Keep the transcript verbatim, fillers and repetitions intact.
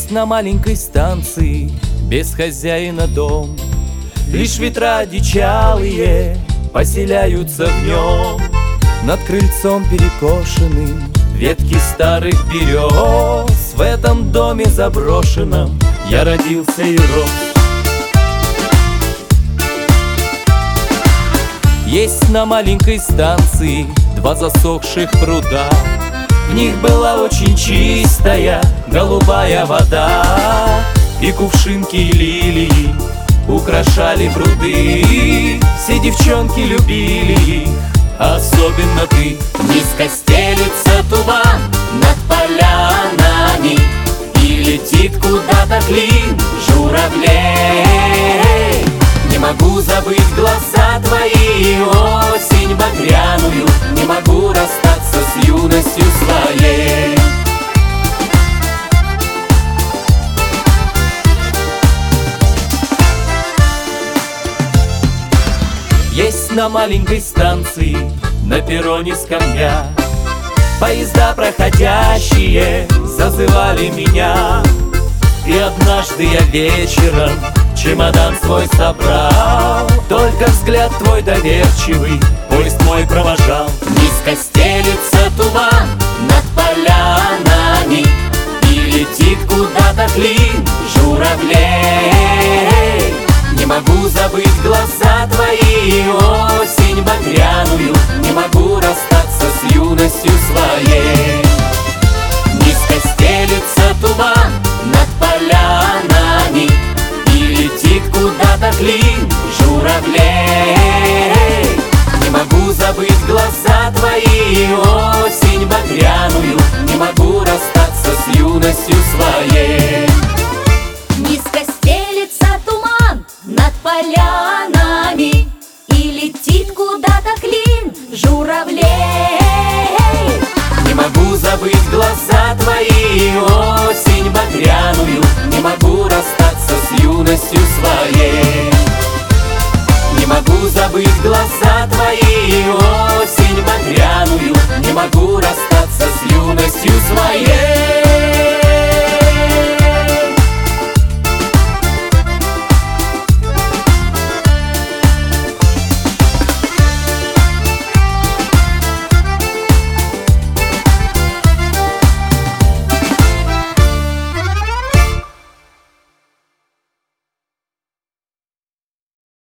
Есть на маленькой станции без хозяина дом, лишь ветра одичалые поселяются в нем. Над крыльцом перекошенным ветки старых берез, в этом доме заброшенном я родился и рос. Есть на маленькой станции два засохших пруда, в них была очень чистая голубая вода, и кувшинки и лилии украшали пруды. Все девчонки любили их, особенно ты. Низко стелется туман над полянами, и летит куда-то клин журавлей. Не могу забыть глаза твои, осень багряную, не могу расстаться с юностью своей. Есть на маленькой станции на перроне скамья, поезда проходящие зазывали меня. И однажды я вечером чемодан свой собрал, только взгляд твой доверчивый поезд мой провожал. Низко стелется туман над полянами, и летит куда-то клин журавлей. Не могу забыть глаза твои, осень багряную, не могу расстаться с юностью своей. Низко стелется туман над полянами, и летит куда-то клин журавлей. Не могу забыть глаза твои, осень багряную, не могу расстаться с юностью своей. Низко стелется туман над полянами, и летит куда-то клин журавлей. Не могу забыть глаза твои, осень багряную, не могу расстаться с юностью своей. Не могу забыть глаза твои, осень багряную, не могу расстаться с юностью своей.